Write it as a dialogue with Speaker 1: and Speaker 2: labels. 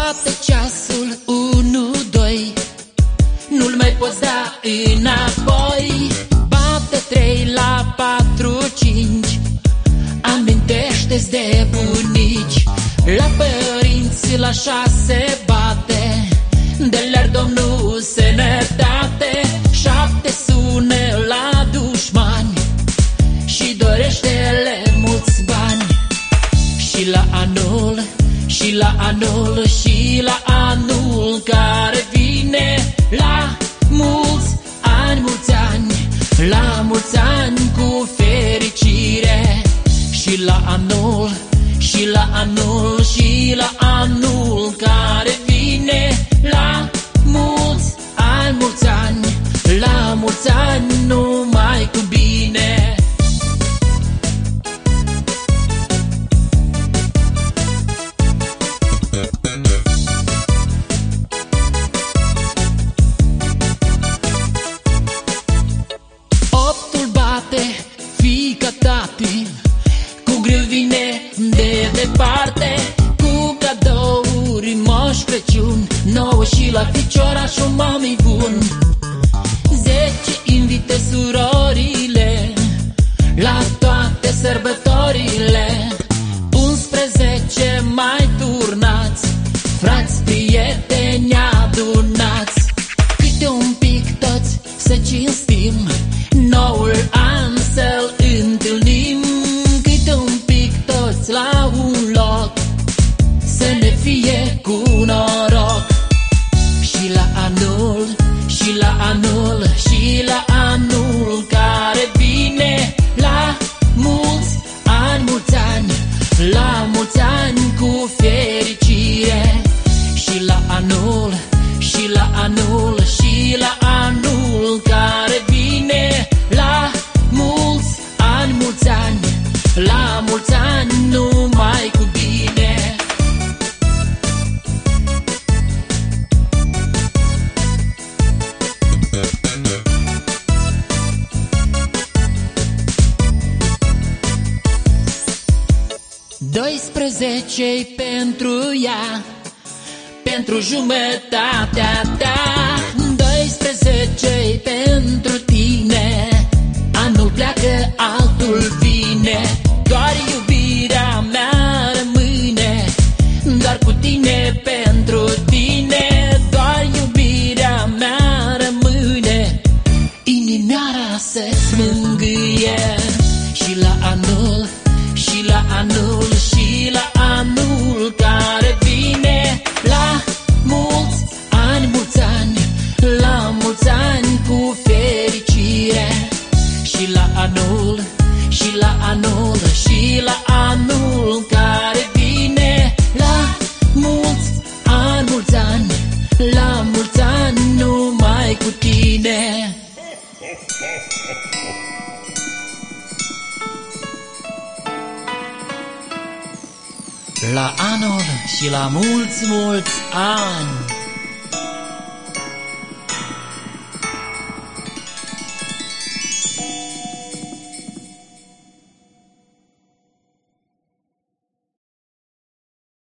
Speaker 1: Bate ceasul 1-2, nu-l mai poți da înapoi. Bate 3 la 4-5, amintește-ți de bunici. La părinți la 6 bate, de le-ar Domnul sănătate. 7 sună la dușmani și dorește-le mulți bani. Și la anul, și la anul, și la anul care vine, la mulți ani, mulți ani, la mulți ani cu fericire. Și la anul, și la anul, și la anul care vine, la mulți ani, mulți ani, la mulți ani numai cu bine. Optul bate fiica tati, cu greu vine de departe, cu cadouri Moș Crăciun, nouă și la ficiorașul mami bun. 10 invită surorile la toate sărbătorile, 11 mai turnați, frați, prieteni adunați. Câte un pic toți să cinstim, noul an să-l întâlnim. Câte un pic toți la un loc, să ne fie cu noroc. Și la anul, și la anul, și la anul care vine, la mulți ani, mulți ani, la mulți ani cu fericire. Și la anul, și la anul, și la anul care vine, la mulți ani, mulți ani, la mulți ani numai cu bine. Doisprezece pentru ea, pentru jumătatea ta. 12 pentru tine, anul pleacă, altul vine. Doar iubirea mea rămâne, doar cu tine, pentru tine. Doar iubirea mea rămâne, inimioara să-ți mângâie. Și la anul, și la anul, și la anul care vine, la mulți ani, mulți ani, la mulți ani cu fericire. Și la anul, și la anul, și la anul care vine, la mulți ani, mulți ani, la mulți ani numai cu tine. La anul și la mulți, mulți ani.